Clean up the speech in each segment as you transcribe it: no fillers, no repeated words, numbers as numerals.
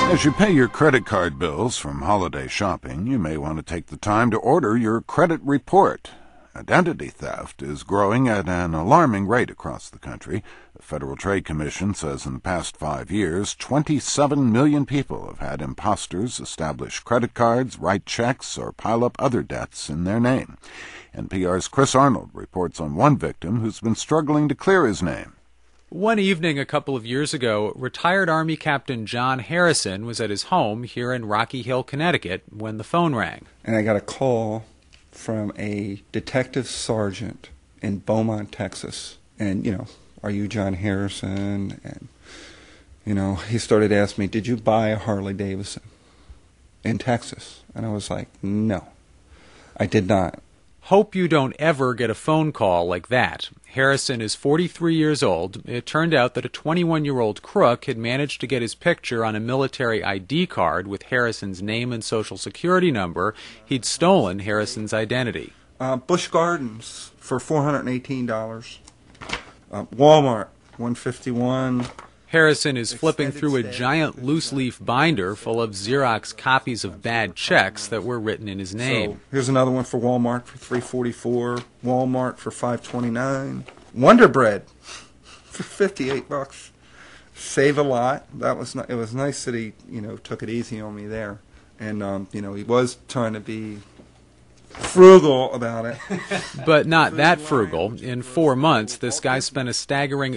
As you pay your credit card bills from holiday shopping, you may want to take the time to order your credit report. Identity theft is growing at an alarming rate across the country. The Federal Trade Commission says in the past 5 years, 27 million people have had imposters establish credit cards, write checks, or pile up other debts in their name. NPR's Chris Arnold reports on one victim who's been struggling to clear his name. One evening a couple of years ago, retired Army Captain John Harrison was at his home here in Rocky Hill, Connecticut, when the phone rang. And I got a call from a detective sergeant in Beaumont, Texas. And, are you John Harrison? And, he started asking me, did you buy a Harley Davidson in Texas? And I was like, no, I did not. Hope you don't ever get a phone call like that. Harrison is 43 years old. It turned out that a 21-year-old crook had managed to get his picture on a military ID card with Harrison's name and social security number. He'd stolen Harrison's identity. Busch Gardens for $418. Walmart, $151. Harrison is flipping through a giant loose-leaf binder full of Xerox copies of bad checks that were written in his name. So here's another one for Walmart for $344, Walmart for $529, Wonder Bread for $58. Save a lot. It was nice that he, took it easy on me there, and he was trying to be frugal about it. But not that frugal. In 4 months, this guy spent a staggering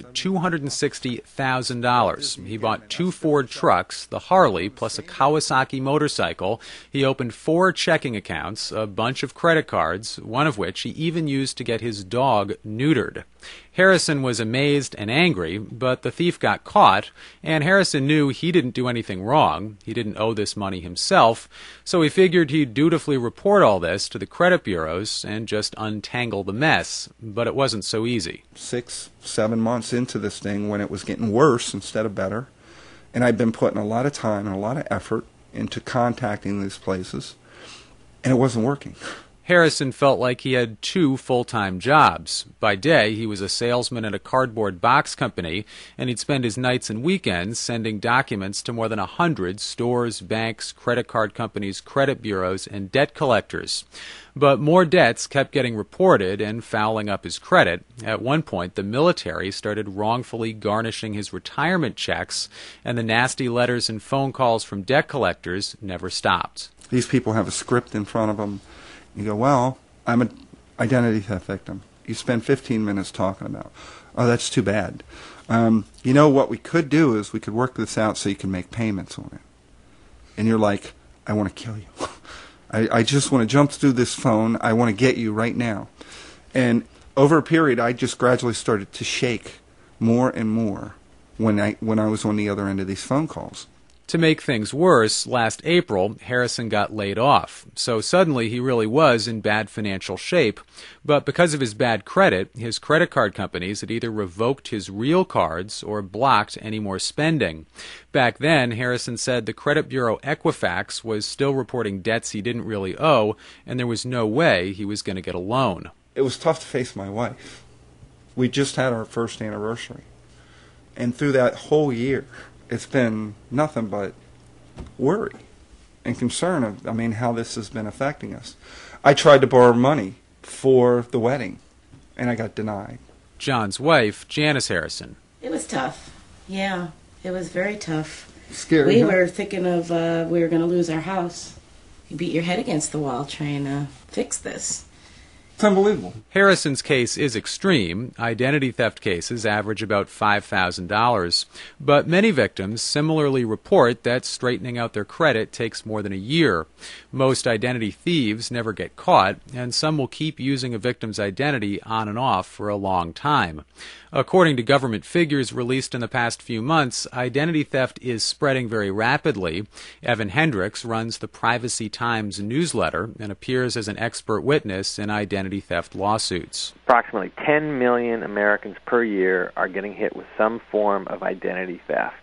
$260,000. He bought 2 Ford trucks, the Harley, plus a Kawasaki motorcycle. He opened 4 checking accounts, a bunch of credit cards, one of which he even used to get his dog neutered. Harrison was amazed and angry, but the thief got caught, and Harrison knew he didn't do anything wrong. He didn't owe this money himself, so he figured he'd dutifully report all this to the credit bureaus and just untangle the mess. But it wasn't so easy. 6-7 months into this thing when it was getting worse instead of better, and I'd been putting a lot of time and a lot of effort into contacting these places, and it wasn't working. Harrison felt like he had 2 full-time jobs. By day, he was a salesman at a cardboard box company, and he'd spend his nights and weekends sending documents to more than 100 stores, banks, credit card companies, credit bureaus, and debt collectors. But more debts kept getting reported and fouling up his credit. At one point, the military started wrongfully garnishing his retirement checks, and the nasty letters and phone calls from debt collectors never stopped. These people have a script in front of them. You go, well, I'm an identity theft victim. You spend 15 minutes talking about, oh, that's too bad. What we could do is we could work this out so you can make payments on it. And you're like, I want to kill you. I just want to jump through this phone. I want to get you right now. And over a period, I just gradually started to shake more and more when I was on the other end of these phone calls. To make things worse, last April, Harrison got laid off. So suddenly he really was in bad financial shape. But because of his bad credit, his credit card companies had either revoked his real cards or blocked any more spending. Back then, Harrison said the credit bureau Equifax was still reporting debts he didn't really owe, and there was no way he was going to get a loan. It was tough to face my wife. We just had our first anniversary. And through that whole year, it's been nothing but worry and concern of, how this has been affecting us. I tried to borrow money for the wedding, and I got denied. John's wife, Janice Harrison. It was tough. Yeah, it was very tough. Scary. We were thinking of we were going to lose our house. You beat your head against the wall trying to fix this. It's unbelievable. Harrison's case is extreme. Identity theft cases average about $5,000. But many victims similarly report that straightening out their credit takes more than a year. Most identity thieves never get caught, and some will keep using a victim's identity on and off for a long time. According to government figures released in the past few months, identity theft is spreading very rapidly. Evan Hendricks runs the Privacy Times newsletter and appears as an expert witness in identity theft lawsuits. Approximately 10 million Americans per year are getting hit with some form of identity theft.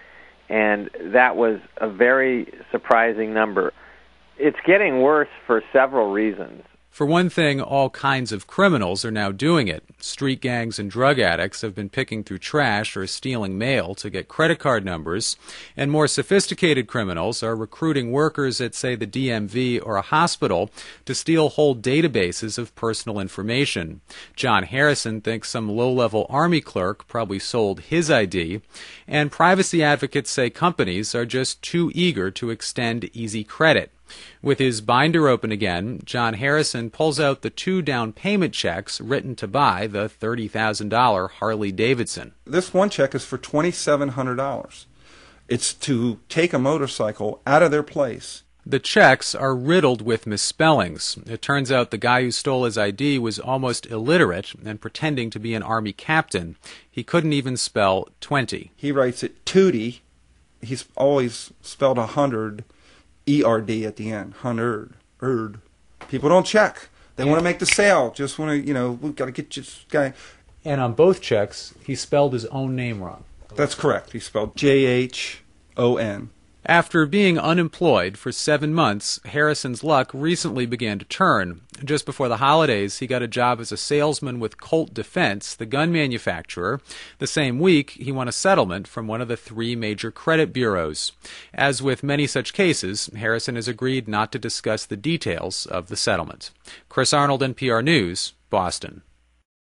And that was a very surprising number. It's getting worse for several reasons. For one thing, all kinds of criminals are now doing it. Street gangs and drug addicts have been picking through trash or stealing mail to get credit card numbers, and more sophisticated criminals are recruiting workers at, say, the DMV or a hospital to steal whole databases of personal information. John Harrison thinks some low-level Army clerk probably sold his ID, and privacy advocates say companies are just too eager to extend easy credit. With his binder open again, John Harrison pulls out the 2 down payment checks written to buy the $30,000 Harley-Davidson. This one check is for $2,700. It's to take a motorcycle out of their place. The checks are riddled with misspellings. It turns out the guy who stole his ID was almost illiterate and pretending to be an Army captain. He couldn't even spell 20. He writes it Tootie. He's always spelled 100. ERD at the end. Hundred. People don't check. They want to make the sale. Just want to, we've got to get this guy. And on both checks, he spelled his own name wrong. That's correct. He spelled JHON. After being unemployed for 7 months, Harrison's luck recently began to turn. Just before the holidays, he got a job as a salesman with Colt Defense, the gun manufacturer. The same week, he won a settlement from one of the 3 major credit bureaus. As with many such cases, Harrison has agreed not to discuss the details of the settlement. Chris Arnold, NPR News, Boston.